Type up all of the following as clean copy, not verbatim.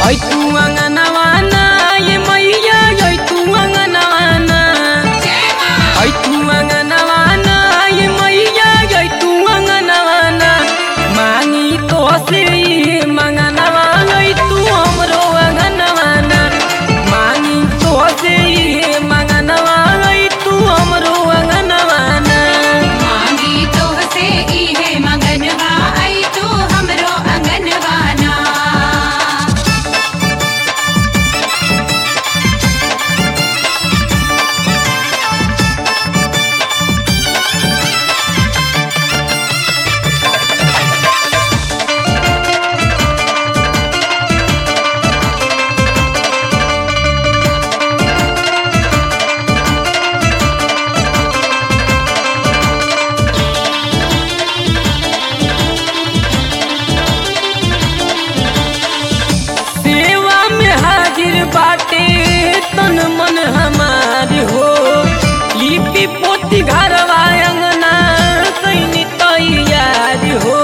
ओय तू अंगनवाना ये मैया ओय तू अंगनवाना ओय तू अंगनवाना ये मैया ओय तू अंगनवाना मांगी तो से मंगनवा ओय तू हमरो अंगनवाना मांगी तो से मंगनवा ओय तू हमरो अंगनवाना मांगी तो से इहे मंगनवा आई तू हमरो अंगनवाना। सेवा में हाजिर बाटे तन मन हमार हो लिपि पोती घरवा अंगना कैनी तैयार हो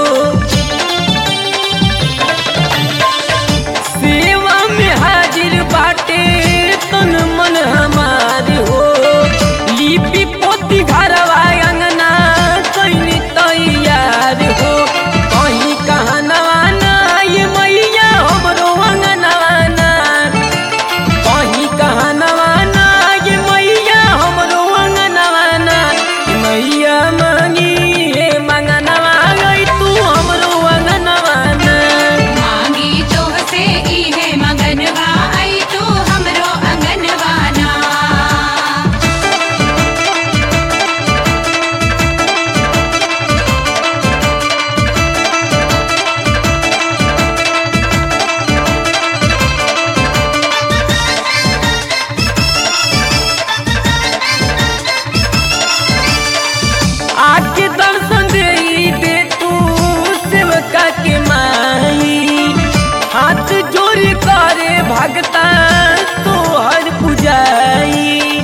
सेवा में हाजिर बाटे तन मन हमार हो लिपि पोती घरवा अंगना कैनी तैयार हो कहीं कहनवाना ये मैया हमरो अंगनवाना कहीं कहनवाना ये मैया हमरो अंगनवाना ये मैया मांगी हे मंगनवा गई तू हमरो अंगनवाना मांगी तो से इहे मंगनवा आई तू हमरो अंगनवाना। आके दर्शन दे तू सेवका के माई हाथ जोड़ करे भगता तो हर पुजाई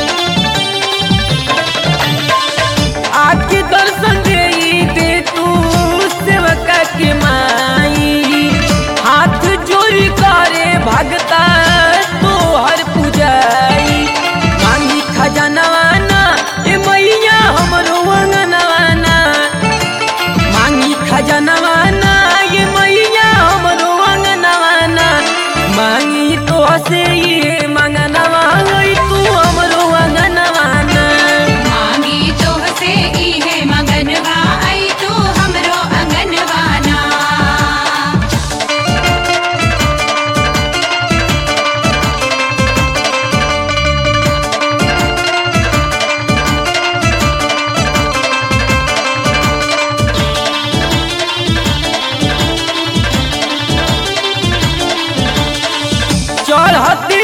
आके दर्शन दे तू सेवका के माई हाथ जोड़ करे भगता तो हर पुजाई मांगी खजानवाना ए मैया हमरो अंगनवाना मांगी खजानवाना ये मैया हमरो अंगनवाना मांगी तो से ये मंगनवा गई तू हमरो अंगनवाना मांगी तो से इहे मंगनवा आई तू हमरो अंगनवाना। चढ़ती